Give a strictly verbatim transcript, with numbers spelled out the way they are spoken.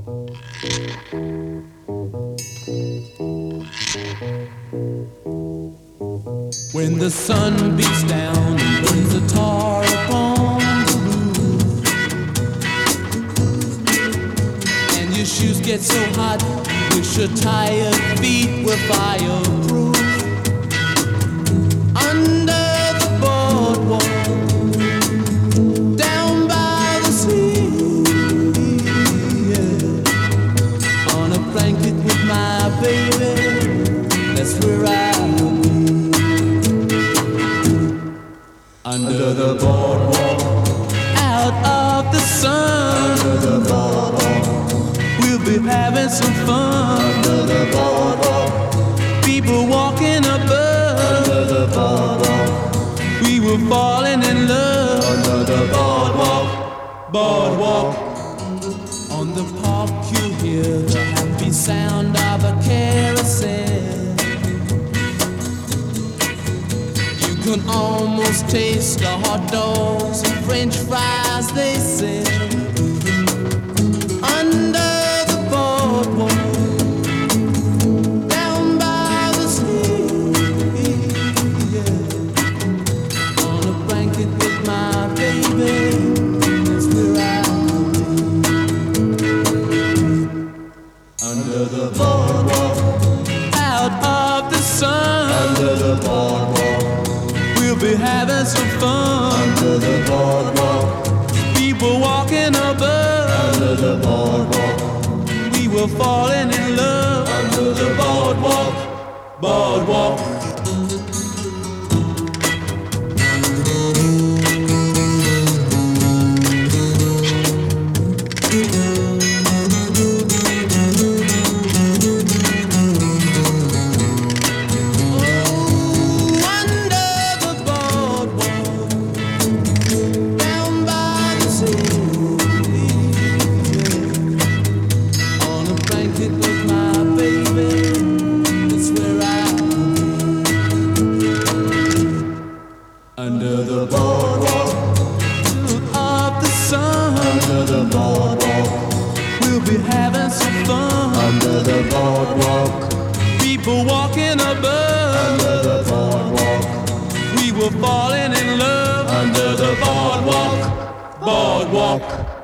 When the sun beats down and burns the tar upon the roof, and your shoes get so hot, wish your tired feet were fireproof. Under the boardwalk, down by the sea, yeah. On a blanket with my baby, that's where I'll be. Under the boardwalk, out of the sun. Under the boardwalk, we'll be having some fun. Under the boardwalk, people walking above. Under the boardwalk, we were falling in love. Under the boardwalk, boardwalk. On the park you hear the happy sound of a carousel. You can almost taste the hot dogs and French fries they sell. Under the boardwalk, down by the sea, yeah. On a blanket with my baby, that's where I'll be. Under the boardwalk, out of the sun. Under the boardwalk, we'll be having some fun. Under the boardwalk, people walking above. Under the boardwalk, we were falling in love. Under the boardwalk, boardwalk. Under the boardwalk, of the sun. Under the boardwalk, we'll be having some fun. Under the boardwalk, people walking above. Under the boardwalk, we were falling in love. Under the boardwalk, boardwalk.